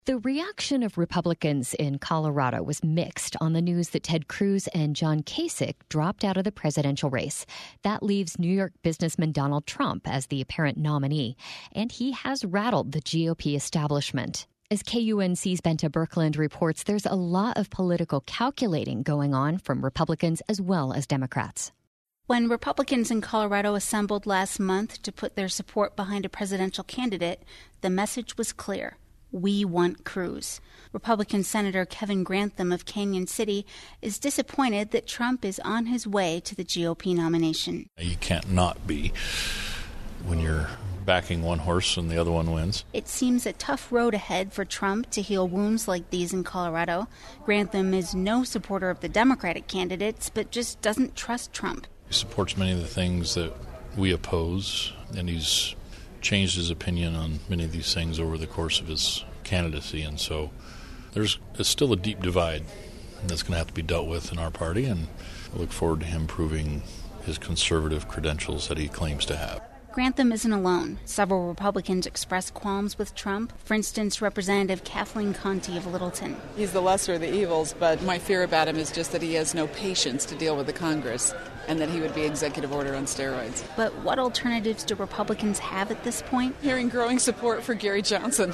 The reaction of Republicans in Colorado was mixed on the news that Ted Cruz and John Kasich dropped out of the presidential race. That leaves New York businessman Donald Trump as the apparent nominee, and he has rattled the GOP establishment. As KUNC's Bente Birkeland reports, there's a lot of political calculating going on from Republicans as well as Democrats. When Republicans in Colorado assembled last month to put their support behind a presidential candidate, the message was clear. We want Cruz. Republican Senator Kevin Grantham of Canyon City is disappointed that Trump is on his way to the GOP nomination. You can't not be when you're backing one horse and the other one wins. It seems a tough road ahead for Trump to heal wounds like these in Colorado. Grantham is no supporter of the Democratic candidates, but just doesn't trust Trump. He supports many of the things that we oppose, and he's changed his opinion on many of these things over the course of his candidacy, and so there's still a deep divide that's going to have to be dealt with in our party, and I look forward to him proving his conservative credentials that he claims to have. Grantham isn't alone. Several Republicans expressed qualms with Trump. For instance, Representative Kathleen Conti of Littleton. He's the lesser of the evils, but my fear about him is just that he has no patience to deal with the Congress and that he would be executive order on steroids. But what alternatives do Republicans have at this point? Hearing growing support for Gary Johnson.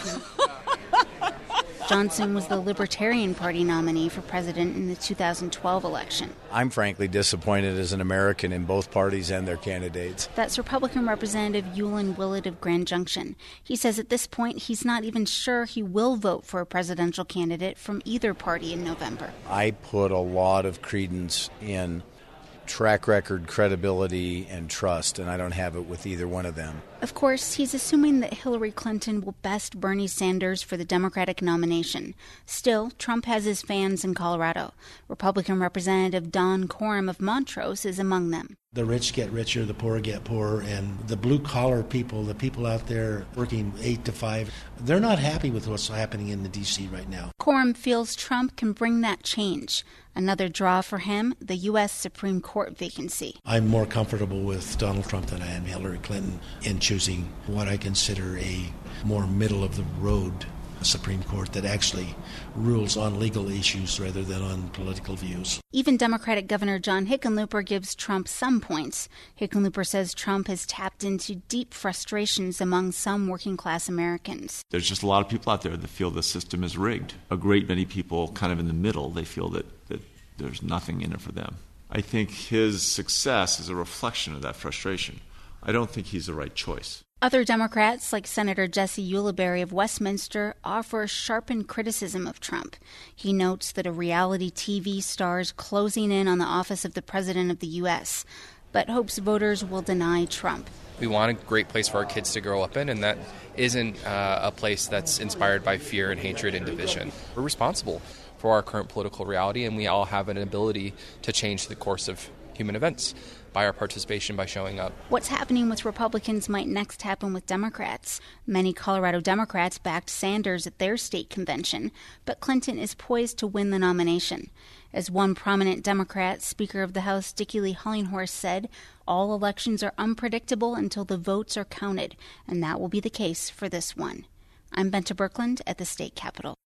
Johnson was the Libertarian Party nominee for president in the 2012 election. I'm frankly disappointed as an American in both parties and their candidates. That's Republican Representative Yulin Willett of Grand Junction. He says at this point he's not even sure he will vote for a presidential candidate from either party in November. I put a lot of credence in track record, credibility, and trust, and I don't have it with either one of them. Of course, he's assuming that Hillary Clinton will best Bernie Sanders for the Democratic nomination. Still, Trump has his fans in Colorado. Republican Representative Don Coram of Montrose is among them. The rich get richer, the poor get poorer, and the blue-collar people, the people out there working 8 to 5, they're not happy with what's happening in the D.C. right now. Coram feels Trump can bring that change. Another draw for him, the U.S. Supreme Court vacancy. I'm more comfortable with Donald Trump than I am Hillary Clinton in choosing what I consider a more middle-of-the-road Supreme Court that actually rules on legal issues rather than on political views. Even Democratic Governor John Hickenlooper gives Trump some points. Hickenlooper says Trump has tapped into deep frustrations among some working-class Americans. There's just a lot of people out there that feel the system is rigged. A great many people kind of in the middle, they feel that there's nothing in it for them. I think his success is a reflection of that frustration. I don't think he's the right choice. Other Democrats, like Senator Jesse Ulibarri of Westminster, offer sharpened criticism of Trump. He notes that a reality TV star is closing in on the office of the President of the U.S., but hopes voters will deny Trump. We want a great place for our kids to grow up in, and that isn't a place that's inspired by fear and hatred and division. We're responsible for our current political reality, and we all have an ability to change the course of human events by our participation, by showing up. What's happening with Republicans might next happen with Democrats. Many Colorado Democrats backed Sanders at their state convention, but Clinton is poised to win the nomination. As one prominent Democrat, Speaker of the House Dickie Lee Hollinghorst, said, all elections are unpredictable until the votes are counted, and that will be the case for this one. I'm Bente Birkeland at the state capitol.